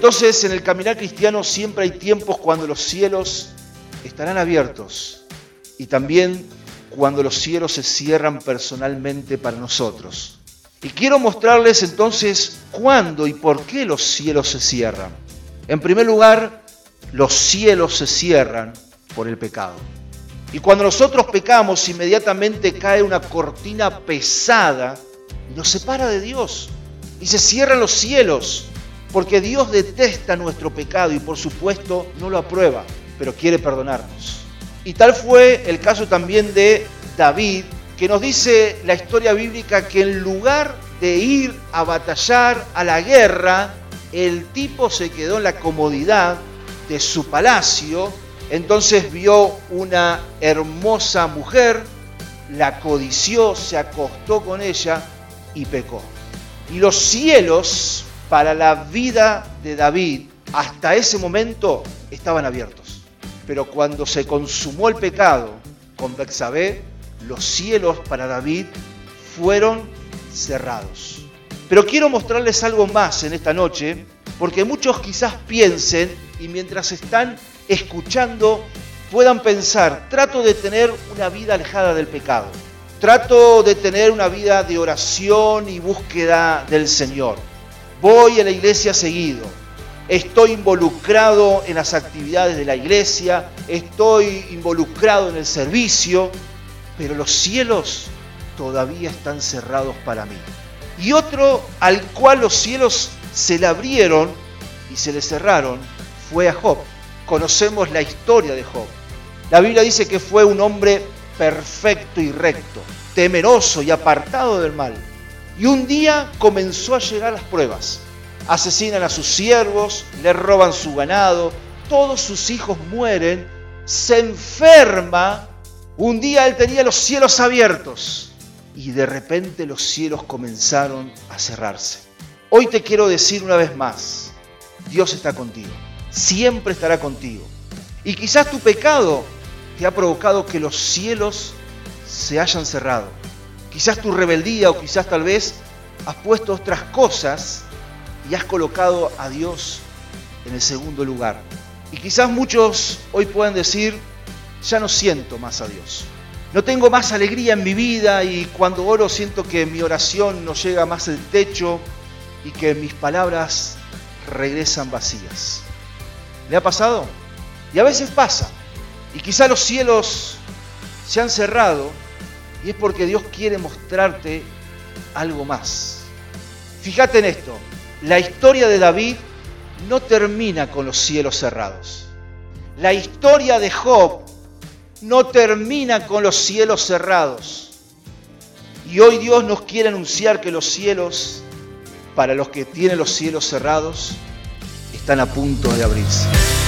Entonces, en el caminar cristiano siempre hay tiempos cuando los cielos estarán abiertos y también cuando los cielos se cierran personalmente para nosotros. Y quiero mostrarles entonces cuándo y por qué los cielos se cierran. En primer lugar, los cielos se cierran por el pecado. Y cuando nosotros pecamos, inmediatamente cae una cortina pesada y nos separa de Dios. Y se cierran los cielos, porque Dios detesta nuestro pecado y por supuesto no lo aprueba, pero quiere perdonarnos. Y tal fue el caso también de David, que nos dice la historia bíblica que en lugar de ir a batallar a la guerra, el tipo se quedó en la comodidad de su palacio. Entonces vio una hermosa mujer, la codició, se acostó con ella y pecó. Y los cielos para la vida de David hasta ese momento estaban abiertos. Pero cuando se consumó el pecado con Betsabé, los cielos para David fueron cerrados. Pero quiero mostrarles algo más en esta noche, porque muchos quizás piensen, y mientras están escuchando, puedan pensar: trato de tener una vida alejada del pecado. Trato de tener una vida de oración y búsqueda del Señor. Voy a la iglesia seguido. Estoy involucrado en las actividades de la iglesia. Estoy involucrado en el servicio. Pero los cielos todavía están cerrados para mí. Y otro al cual los cielos se le abrieron y se le cerraron fue a Job. Conocemos la historia de Job. La Biblia dice que fue un hombre perfecto y recto, temeroso y apartado del mal. Y un día comenzó a llegar las pruebas. Asesinan a sus siervos, le roban su ganado, todos sus hijos mueren, se enferma. Un día él tenía los cielos abiertos y de repente los cielos comenzaron a cerrarse. Hoy te quiero decir una vez más: Dios está contigo, siempre estará contigo. Y quizás tu pecado te ha provocado que los cielos se hayan cerrado. Quizás tu rebeldía o quizás tal vez has puesto otras cosas y has colocado a Dios en el segundo lugar. Y quizás muchos hoy pueden decir: ya no siento más a Dios. No tengo más alegría en mi vida y cuando oro siento que mi oración no llega más al techo y que mis palabras regresan vacías. ¿Le ha pasado? Y a veces pasa. Y quizá los cielos se han cerrado y es porque Dios quiere mostrarte algo más. Fíjate en esto. La historia de David no termina con los cielos cerrados. La historia de Job no termina con los cielos cerrados. Y hoy Dios nos quiere anunciar que los cielos, para los que tienen los cielos cerrados, están a punto de abrirse.